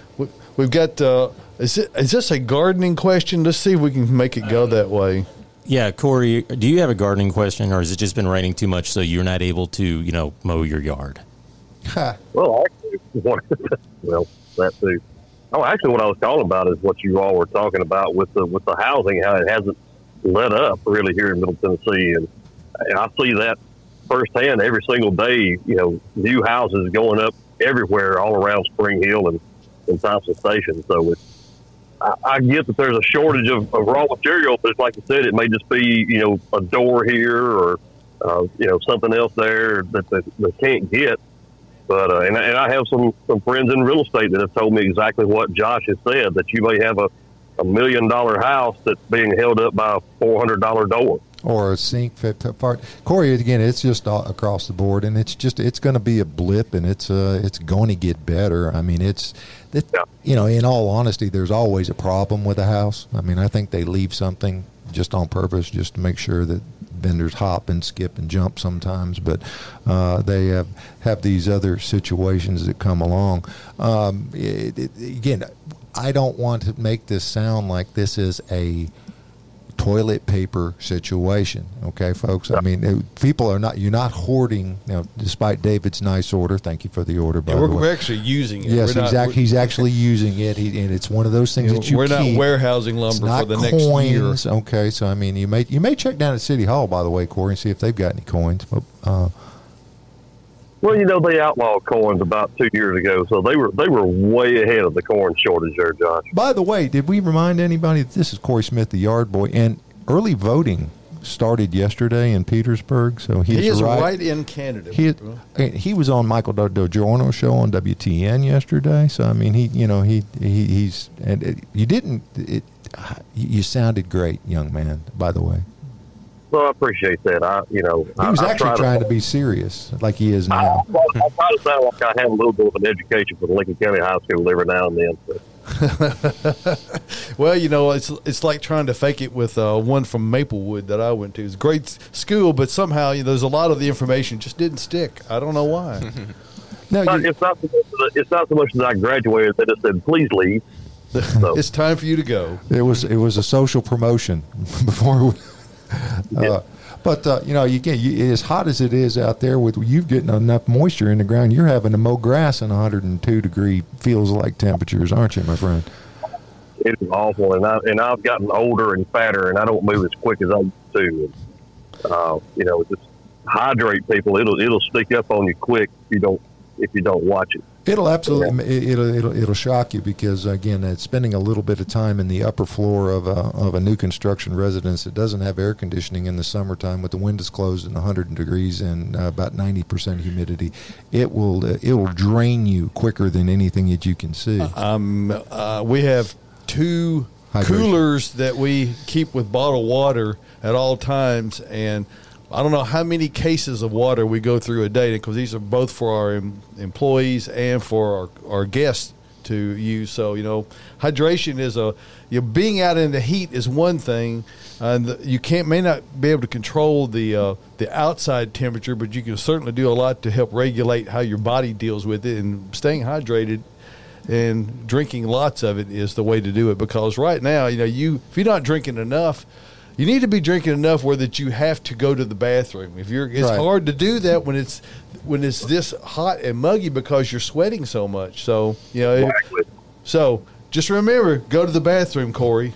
Is this a gardening question? Let's see if we can make it go that way. Yeah, Corey, do you have a gardening question, or has it just been raining too much so you're not able to, mow your yard? Well, actually, that too. Oh, actually, what I was calling about is what you all were talking about with the housing, how it hasn't let up really here in Middle Tennessee, and I see that firsthand every single day. New houses going up everywhere, all around Spring Hill and Thompson Station. So I get that there's a shortage of raw material, but like you said, it may just be, a door here or, something else there that they can't get. But, and I have some friends in real estate that have told me exactly what Josh has said, that you may have a $1 million house that's being held up by a $400 door. or a sink part. Corey, again, it's just across the board, and it's going to be a blip, and it's going to get better. I mean, in all honesty, there's always a problem with a house. I mean, I think they leave something just on purpose, just to make sure that vendors hop and skip and jump sometimes, but they have these other situations that come along. Again, I don't want to make this sound like this is a toilet paper situation, okay, folks? I mean, people are not. You're not hoarding. Despite David's nice order, thank you for the order. By the way, we're actually using it. Yes, exactly. He's actually using it, and it's one of those things that you we're keep. not warehousing lumber for the next coins, year. Okay, so I mean, you may check down at City Hall, by the way, Corey, and see if they've got any coins. Well, they outlawed coins about 2 years ago, so they were way ahead of the corn shortage there, Josh. By the way, did we remind anybody that this is Corey Smith, the Yard Boy, and early voting started yesterday in Petersburg, so he is right in Canada. He was on Michael DiGiorno's show on WTN yesterday, so I mean, he's and you sounded great, young man. By the way. Well, I appreciate that. He was actually trying to be serious, like he is now. I try to sound like I have a little bit of an education from Lincoln County High School every now and then. Well, it's like trying to fake it with one from Maplewood that I went to. It's a great school, but somehow there's a lot of the information just didn't stick. I don't know why. It's not so much that I graduated that it said, please leave. So. It's time for you to go. It was a social promotion before. But as hot as it is out there, with you getting enough moisture in the ground, you're having to mow grass in 102-degree feels like temperatures, aren't you, my friend? It's awful, and I've gotten older and fatter, and I don't move as quick as I used to. Just hydrate people. It'll sneak up on you quick if you don't watch it. It'll absolutely it'll shock you because again, spending a little bit of time in the upper floor of a new construction residence that doesn't have air conditioning in the summertime with the windows closed and 100 degrees and about 90% humidity, it'll drain you quicker than anything that you can see. We have 2 coolers that we keep with bottled water at all times, and I don't know how many cases of water we go through a day, because these are both for our employees and for our guests to use. So, hydration is being out in the heat is one thing, and you may not be able to control the outside temperature, but you can certainly do a lot to help regulate how your body deals with it. And staying hydrated and drinking lots of it is the way to do it, because right now, if you're not drinking enough, you need to be drinking enough where that you have to go to the bathroom. It's hard to do that when it's this hot and muggy because you're sweating so much. So exactly. So just remember, go to the bathroom, Corey.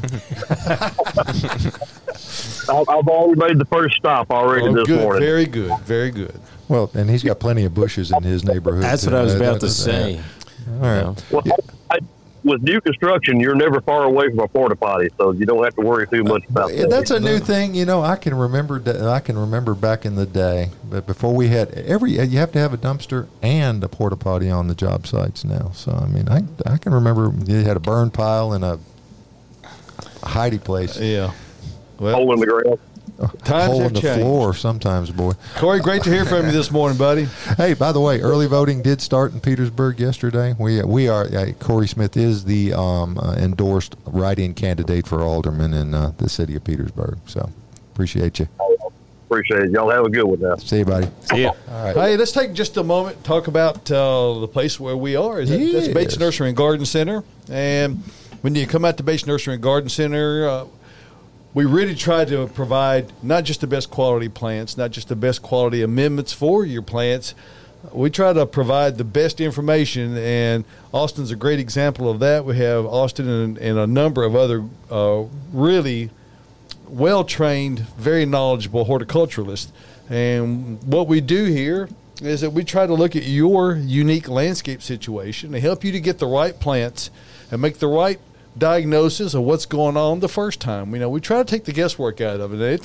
I've already made the first stop already this morning. Very good, very good. Well, and he's got plenty of bushes in his neighborhood. That's what I was about to say. All right. Well, with new construction, you're never far away from a porta potty, so you don't have to worry too much about that. That's a new thing, I can remember back in the day, but before we had you have to have a dumpster and a porta potty on the job sites now. So I mean, I can remember you had a burn pile and a hidey place. Yeah, hole in the ground. Hole in the floor sometimes, boy. Corey, great to hear from you this morning, buddy. Hey, by the way, early voting did start in Petersburg yesterday. We are Corey Smith is the endorsed write-in candidate for alderman in the city of Petersburg. So appreciate you. Appreciate it. Y'all have a good one now. See you, buddy. See ya. All right. Hey, let's take just a moment to talk about the place where we are. That's Bates Nursery and Garden Center. And when you come out to Bates Nursery and Garden Center, we really try to provide not just the best quality plants, not just the best quality amendments for your plants. We try to provide the best information, and Austin's a great example of that. We have Austin and a number of other really well-trained, very knowledgeable horticulturalists. And what we do here is that we try to look at your unique landscape situation and help you to get the right plants and make the right diagnosis of what's going on the first time. We try to take the guesswork out of it.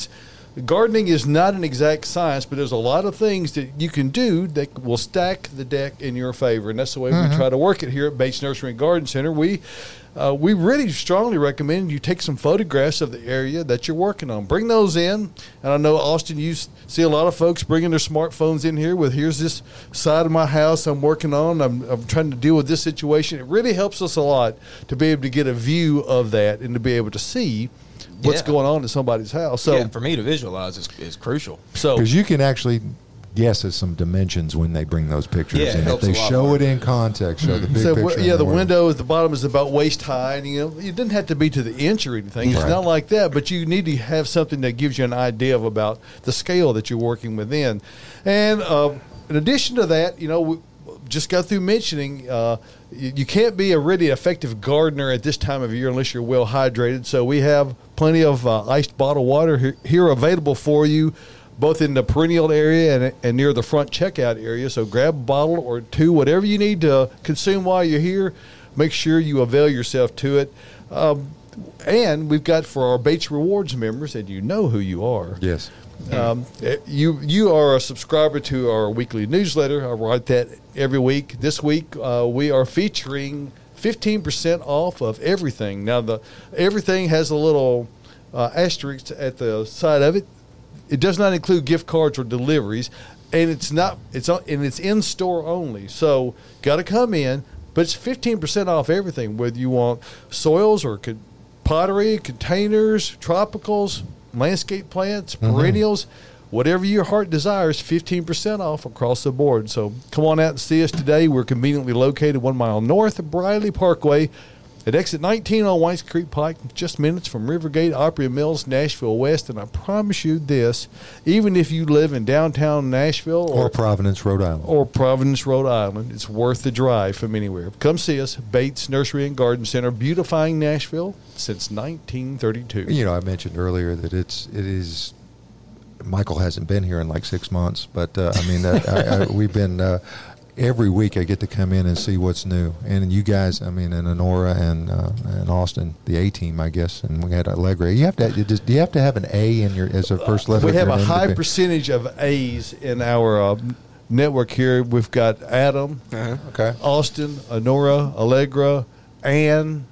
gardening is not an exact science, but there's a lot of things that you can do that will stack the deck in your favor, and that's the way we try to work it here at Bates Nursery and Garden Center. We really strongly recommend you take some photographs of the area that you're working on. Bring those in. And I know, Austin, you see a lot of folks bringing their smartphones in here with, here's this side of my house I'm working on. I'm trying to deal with this situation. It really helps us a lot to be able to get a view of that and to be able to see what's going on in somebody's house. So for me to visualize is crucial. So because you can actually guess at some dimensions when they bring those pictures in. If they show it in context, show the big picture. The window at the bottom is about waist high, and it didn't have to be to the inch or anything. It's not like that, but you need to have something that gives you an idea of about the scale that you're working within. And in addition to that, we just got through mentioning you can't be a really effective gardener at this time of year unless you're well hydrated. So we have plenty of iced bottled water here available for you, both in the perennial area and near the front checkout area. So grab a bottle or two, whatever you need to consume while you're here. Make sure you avail yourself to it. And we've got for our Bates Rewards members, and you know who you are. Yes. You are a subscriber to our weekly newsletter. I write that every week. This week we are featuring 15% off of everything. Now everything has a little asterisk at the side of it. It does not include gift cards or deliveries, and it's in store only. So got to come in, but it's 15% off everything, whether you want soils or pottery, containers, tropicals, landscape plants, perennials, whatever your heart desires, 15% off across the board. So come on out and see us today. We're conveniently located 1 mile north of Briley Parkway at exit 19 on Whites Creek Pike, just minutes from Rivergate, Opry Mills, Nashville West. And I promise you this, even if you live in downtown Nashville or Providence, Rhode Island. It's worth the drive from anywhere. Come see us, Bates Nursery and Garden Center, beautifying Nashville since 1932. I mentioned earlier that it is Michael hasn't been here in like 6 months, but we've been every week I get to come in and see what's new. And you guys, and Honora and Austin, the A team, I guess, and we had Allegra. Do you have to have an A in your as a first letter? We have a high percentage of A's in our network here. We've got Adam, Austin, Honora, Allegra, Ann.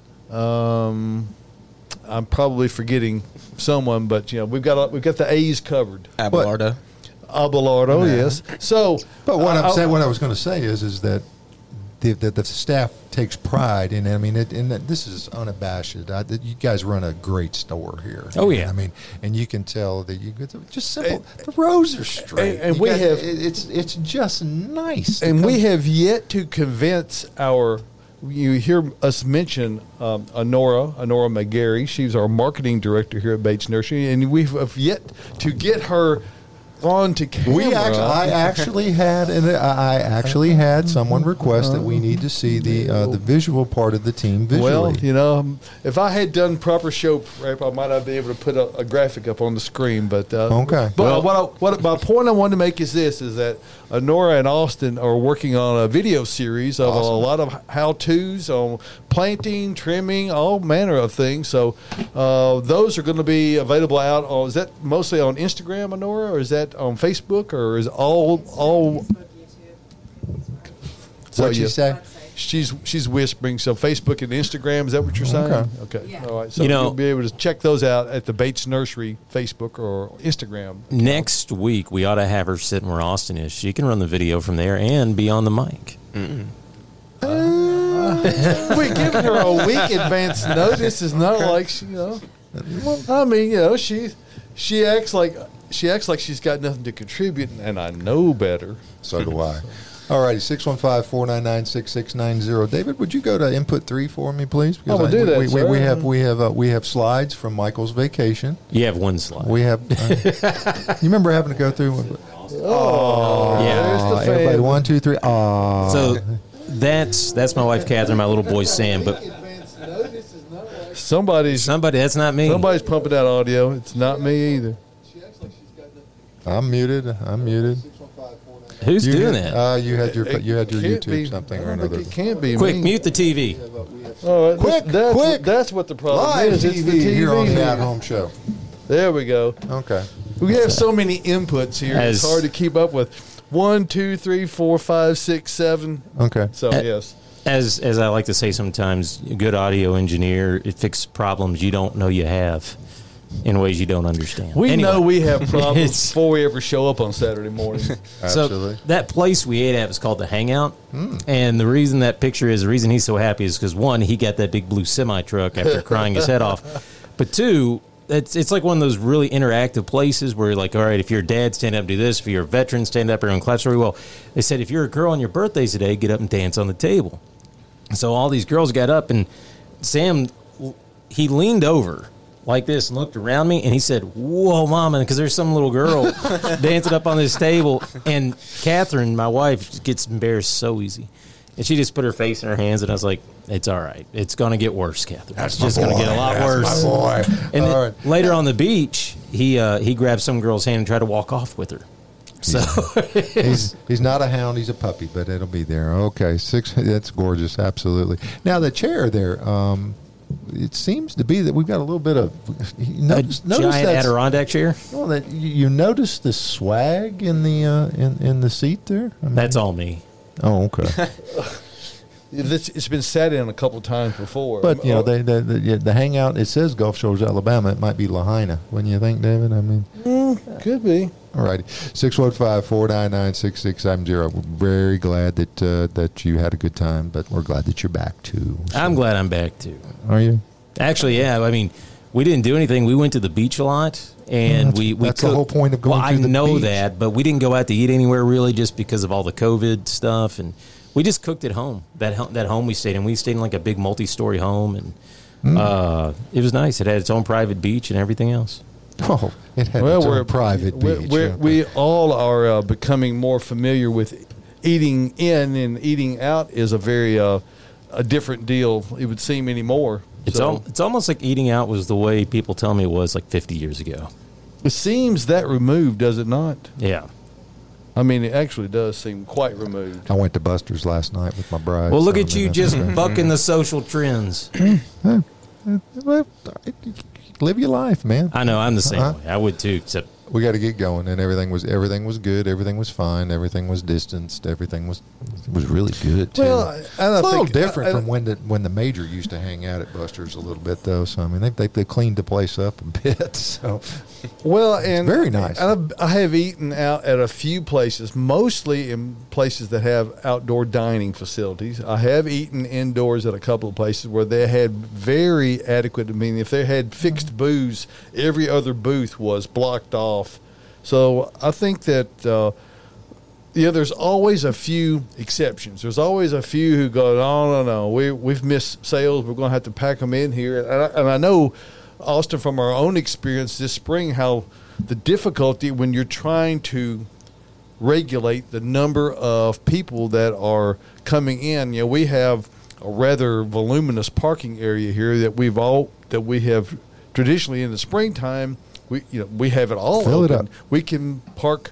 I'm probably forgetting someone, but we've got the A's covered. Abelardo, yes. So, but what I was going to say is that the staff takes pride in. This is unabashed. You guys run a great store here. Oh yeah. And you can tell that just simple. The rows are straight, and it's just nice. And we have yet to convince our. You hear us mention Honora McGarry. She's our marketing director here at Bates Nursery, and we have yet to get her on to camera. I actually had someone request that we need to see the visual part of the team visually. Well, if I had done proper show prep, I might have been able to put a graphic up on the screen. But okay. But my point I wanted to make is that Nora and Austin are working on a video series of a lot of how-tos on planting, trimming, all manner of things. So those are going to be available out on. Is that mostly on Instagram, Nora, or is that on Facebook, or is all? What'd she say? She's whispering. So Facebook and Instagram, is that what you're saying? Okay. Yeah. All right. So you'll be able to check those out at the Bates Nursery Facebook or Instagram account. Next week, we ought to have her sitting where Austin is. She can run the video from there and be on the mic. We're giving her a week advance notice. It's not like she, she acts like she's got nothing to contribute, and I know better. So do I. All righty, 615-499-6690. David, would you go to input 3 for me, please? Because we'll do that. We have slides from Michael's vacation. You have one slide. We have. You remember having to go through? Yeah. Everybody, 1, 2, 3. Oh. So that's my wife Catherine, my little boy Sam. But somebody. That's not me. Somebody's pumping out audio. It's not me either. I'm muted. Who's doing that? You had your YouTube something or another. It can't be quick, me. mute the TV. All right, quick! That's what the problem Live is. TV It's the TV here on the At Home Show. There we go. Okay. We have so many inputs here. It's hard to keep up with. 1, 2, 3, 4, 5, 6, 7. Okay. So, yes. As I like to say sometimes, a good audio engineer, it fixes problems you don't know you have in ways you don't understand. We know we have problems before we ever show up on Saturday morning. Absolutely. So that place we ate at was called the Hangout. And the reason that picture is, the reason he's so happy is because, one, he got that big blue semi-truck after crying his head off. But two, it's like one of those really interactive places where you're like, all right, if you're a dad, stand up and do this. If you're a veteran, stand up and clap very well. They said, if you're a girl on your birthdays today, get up and dance on the table. So all these girls got up, and Sam, he leaned over like this and looked around me, and he said, whoa, Mama, because there's some little girl dancing up on this table. And Catherine, my wife, gets embarrassed so easy. And she just put her face in her hands, and I was like, it's all right. It's going to get worse, Catherine. It's just going to get a lot worse. My boy. And then later on the beach, he grabbed some girl's hand and tried to walk off with her. So he's not a hound, he's a puppy, but it'll be there. Okay, 6. That's gorgeous, absolutely. Now the chair there, it seems to be that we've got a little bit of notice giant Adirondack chair. Well, that you notice the swag in the in the seat there. I mean, that's all me. Oh, okay. It's been sat in a couple of times before. But, you know, the hangout, it says Gulf Shores, Alabama. It might be Lahaina. Wouldn't you think, David? I mean, could be. All righty. 615-499-6670. We're very glad that you had a good time, but we're glad that you're back, too. So. I'm glad I'm back, too. Are you? Actually, yeah. I mean, we didn't do anything. We went to the beach a lot. And we that's the whole point of going to the beach. I know that, but we didn't go out to eat anywhere really just because of all the COVID stuff. And we just cooked at home. That home we stayed in. We stayed in like a big multi-story home. And it was nice. It had its own private beach and everything else. Oh, it had its own private beach. We all are becoming more familiar with eating in and eating out is a very a different deal, it would seem, anymore. It's almost like eating out was the way people tell me it was like 50 years ago. It seems that removed, does it not? Yeah. I mean, it actually does seem quite removed. I went to Buster's last night with my bride. Well, look at you just bucking the social trends. Live your life, man. I know, I'm the same way. I would too, except we got to get going, and everything was good, everything was fine, everything was distanced, everything was really good too. Well, it's a little different from when the major used to hang out at Buster's a little bit, though. So I mean, they cleaned the place up a bit. So well, and very nice. I have eaten out at a few places, mostly in places that have outdoor dining facilities. I have eaten indoors at a couple of places where they had very adequate. I mean, if they had fixed booze, every other booth was blocked off. So I think that there's always a few exceptions. There's always a few who go, no, we've missed sales. We're going to have to pack them in here. And I know, Austin, from our own experience this spring, how the difficulty when you're trying to regulate the number of people that are coming in. You know, we have a rather voluminous parking area here that we have traditionally in the springtime. We have it all Fill open. it up. We can park,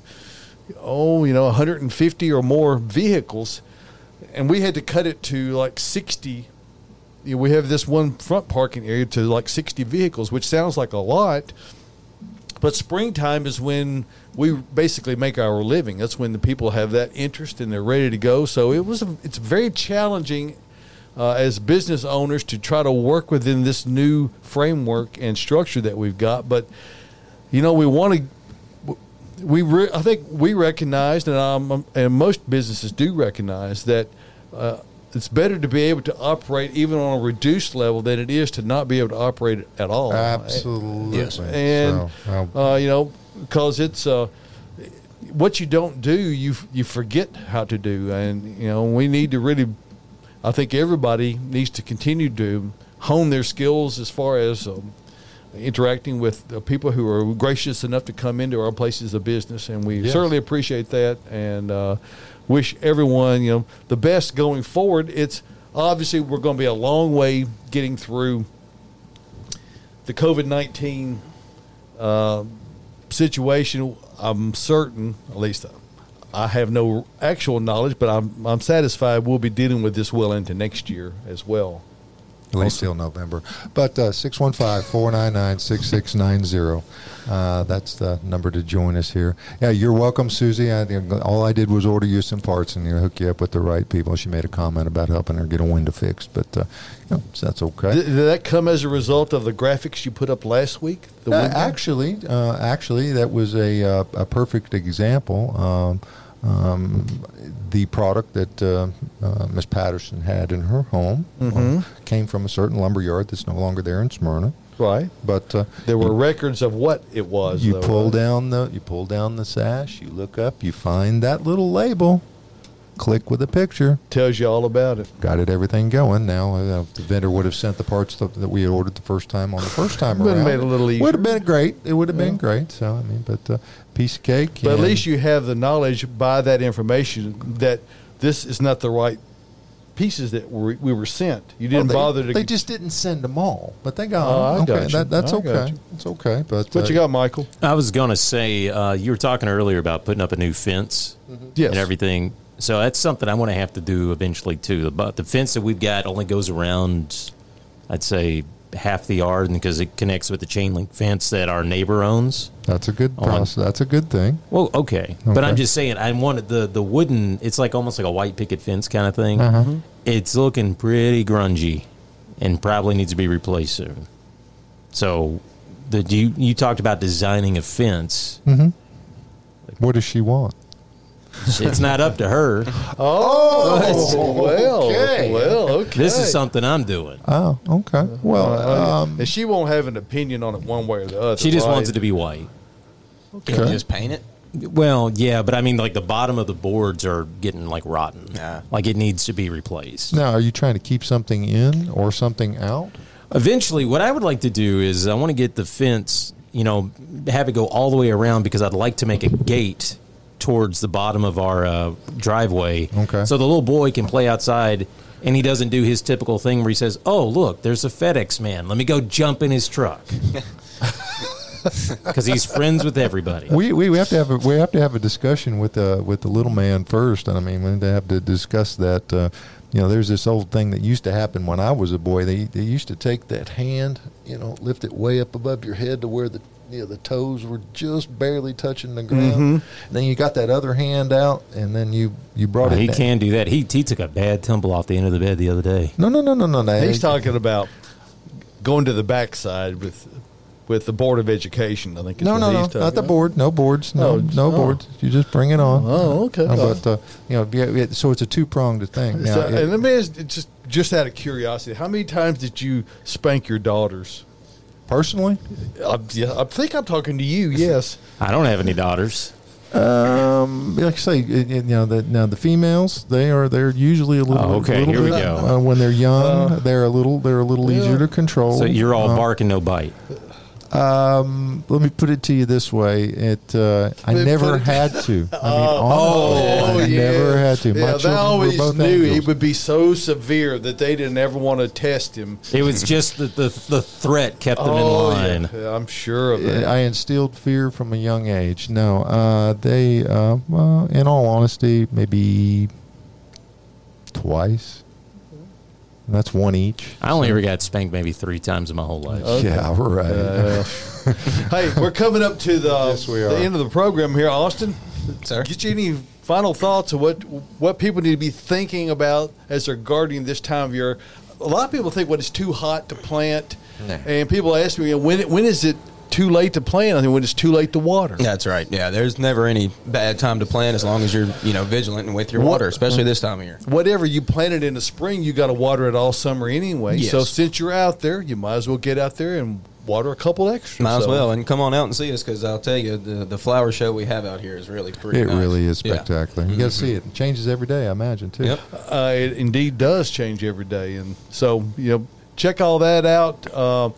150 or more vehicles, and we had to cut it to like 60. We have this one front parking area to like 60 vehicles, which sounds like a lot, but springtime is when we basically make our living. That's when the people have that interest and they're ready to go. So it's very challenging as business owners to try to work within this new framework and structure that we've got, but we want to. I think we recognized, and most businesses do recognize that it's better to be able to operate even on a reduced level than it is to not be able to operate at all. Absolutely. Yes. And because it's what you don't do, you forget how to do, and we need to really. I think everybody needs to continue to hone their skills as far as interacting with people who are gracious enough to come into our places of business, and we certainly appreciate that, and wish everyone the best going forward. It's obviously we're going to be a long way getting through the COVID-19 situation. I'm certain, at least I have no actual knowledge, but I'm satisfied we'll be dealing with this well into next year as well. least till November. But 615-499-6690. That's the number to join us here. Yeah, you're welcome, Susie. All I did was order you some parts and hook you up with the right people. She made a comment about helping her get a window fixed, but so that's okay. Did that come as a result of the graphics you put up last week? Actually, that was a perfect example. The product that Miss Patterson had in her home came from a certain lumber yard that's no longer there in Smyrna. Right, but there were records of what it was. You pull down the sash. You look up. You find that little label. Click with a picture. Tells you all about it. Got everything going. Now, if the vendor would have sent the parts that we had ordered the first time on the first time around, made it a little easier. Would have been great. It would have been great. So but piece of cake. But at least you have the knowledge by that information that this is not the right pieces that we were sent. You didn't bother to. They just didn't send them all, but they got them. Okay, that's okay. It's okay. But what you got, Michael? I was going to say you were talking earlier about putting up a new fence and everything. So that's something I'm going to have to do eventually too. But the fence that we've got only goes around, I'd say, half the yard, because it connects with the chain link fence that our neighbor owns. That's a good process. That's a good thing. Well, okay. But I'm just saying, I wanted the wooden. It's like almost like a white picket fence kind of thing. It's looking pretty grungy, and probably needs to be replaced soon. So, you talked about designing a fence. What does she want? It's not up to her. Okay. This is something I'm doing. Oh, okay. Well, and she won't have an opinion on it one way or the other. She just wants it to be white. Okay. Can you just paint it? Well, yeah, but I mean, like the bottom of the boards are getting like rotten. Yeah. Like it needs to be replaced. Now, are you trying to keep something in or something out? Eventually, what I would like to do is I want to get the fence, have it go all the way around, because I'd like to make a gate towards the bottom of our driveway. Okay. So the little boy can play outside, and he doesn't do his typical thing where he says, "Oh, look, there's a FedEx man. Let me go jump in his truck." Because he's friends with everybody. We have to have a discussion with the little man first. I mean, we have to discuss that. There's this old thing that used to happen when I was a boy. They used to take that hand, lift it way up above your head to where the toes were just barely touching the ground. And then you got that other hand out, and then you brought it. He down. Can do that. He took a bad tumble off the end of the bed the other day. No. He's talking about going to the backside with the Board of Education. I think. No, not the board. No boards. No boards. You just bring it on. Oh, okay. But so it's a two-pronged thing. Now, and let me ask, just out of curiosity, how many times did you spank your daughters? Personally? I think I'm talking to you, yes. I don't have any daughters. Like I say, the females, they're usually a little. Here we go. When they're young, they're a little easier to control. So you're all bark and no bite. Let me put it to you this way: I never had to. I never had to. Yeah, they always knew it would be so severe that they didn't ever want to test him. It was just the threat kept them in line. Yeah, I'm sure of that. I instilled fear from a young age. No, they, in all honesty, maybe twice. And that's one each. I only ever got spanked maybe 3 times in my whole life. Okay. Yeah, right. Hey, we're coming up to the end of the program here, Austin. Sir? Get you any final thoughts of what people need to be thinking about as they're gardening this time of year? A lot of people think when it's too hot to plant, and people ask me, when is it too late to plant? I think when it's too late to water. That's right. Yeah, there's never any bad time to plant as long as you're vigilant and with your water, especially this time of year. Whatever you planted in the spring, you got to water it all summer anyway. Yes. So since you're out there, you might as well get out there and water a couple extra. Might as well, and come on out and see us, because I'll tell you, the flower show we have out here is really pretty nice. It really is spectacular. You got to see it. It changes every day, I imagine, too. Yep. It indeed does change every day, and so check all that out.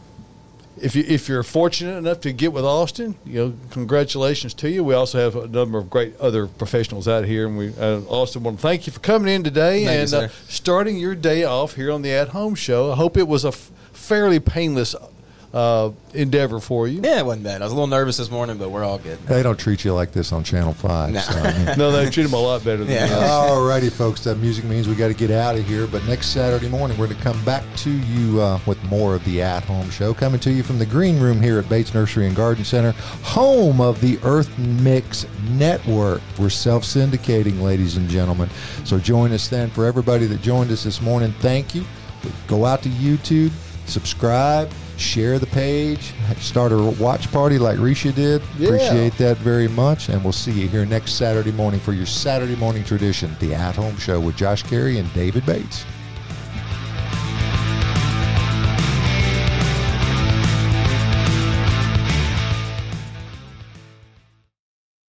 If you're fortunate enough to get with Austin, congratulations to you. We also have a number of great other professionals out here, and we Austin, want to thank you for coming in today and starting your day off here on the At Home Show. I hope it was a fairly painless endeavor for you. Yeah, it wasn't bad. I was a little nervous this morning, but we're all good. They don't treat you like this on Channel 5. Nah. So, I mean, No, they treat them a lot better than that. all righty, folks. That music means we got to get out of here. But next Saturday morning, we're going to come back to you with more of the At Home Show, coming to you from the green room here at Bates Nursery and Garden Center, home of the Earth Mix Network. We're self-syndicating, ladies and gentlemen. So join us then. For everybody that joined us this morning, thank you. Go out to YouTube, subscribe, share the page, start a watch party like Risha did. Yeah. Appreciate that very much. And we'll see you here next Saturday morning for your Saturday morning tradition, the At Home Show with Josh Carey and David Bates.